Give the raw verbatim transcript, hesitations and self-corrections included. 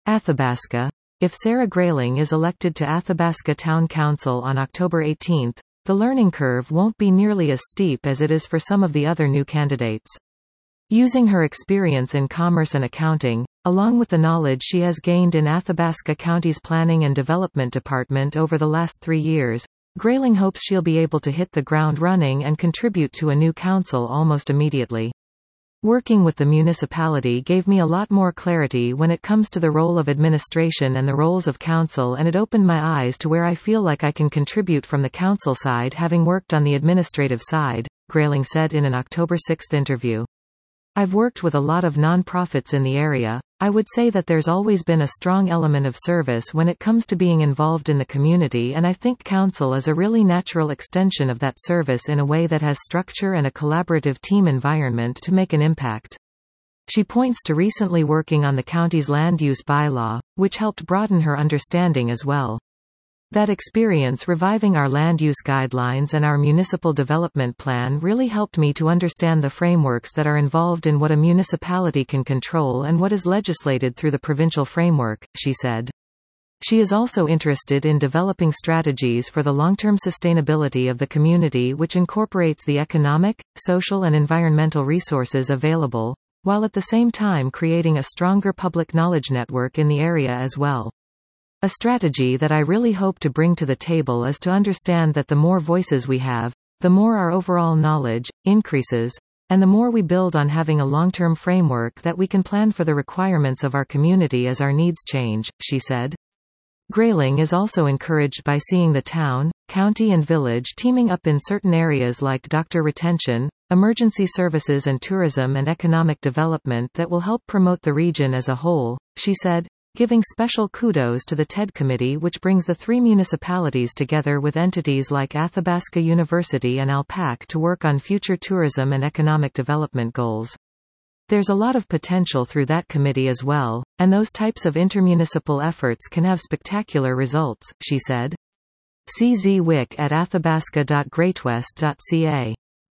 Athabasca. If Sarah Grayling is elected to Athabasca Town Council on October eighteenth, the learning curve won't be nearly as steep as it is for some of the other new candidates. Using her experience in commerce and accounting, along with the knowledge she has gained in Athabasca County's Planning and Development Department over the last three years, Grayling hopes she'll be able to hit the ground running and contribute to a new council almost immediately. Working with the municipality gave me a lot more clarity when it comes to the role of administration and the roles of council, and it opened my eyes to where I feel like I can contribute from the council side, having worked on the administrative side, Grayling said in an October sixth interview. I've worked with a lot of non-profits in the area. I would say that there's always been a strong element of service when it comes to being involved in the community, and I think council is a really natural extension of that service in a way that has structure and a collaborative team environment to make an impact. She points to recently working on the county's land use bylaw, which helped broaden her understanding as well. That experience reviving our land use guidelines and our municipal development plan really helped me to understand the frameworks that are involved in what a municipality can control and what is legislated through the provincial framework, she said. She is also interested in developing strategies for the long-term sustainability of the community, which incorporates the economic, social and environmental resources available, while at the same time creating a stronger public knowledge network in the area as well. A strategy that I really hope to bring to the table is to understand that the more voices we have, the more our overall knowledge increases, and the more we build on having a long-term framework that we can plan for the requirements of our community as our needs change, she said. Grayling is also encouraged by seeing the town, county and village teaming up in certain areas like doctor retention, emergency services and tourism and economic development that will help promote the region as a whole, she said, giving special kudos to the T E D committee, which brings the three municipalities together with entities like Athabasca University and ALPAC to work on future tourism and economic development goals. There's a lot of potential through that committee as well, and those types of intermunicipal efforts can have spectacular results, she said. C Z Wick at athabasca dot greatwest dot c a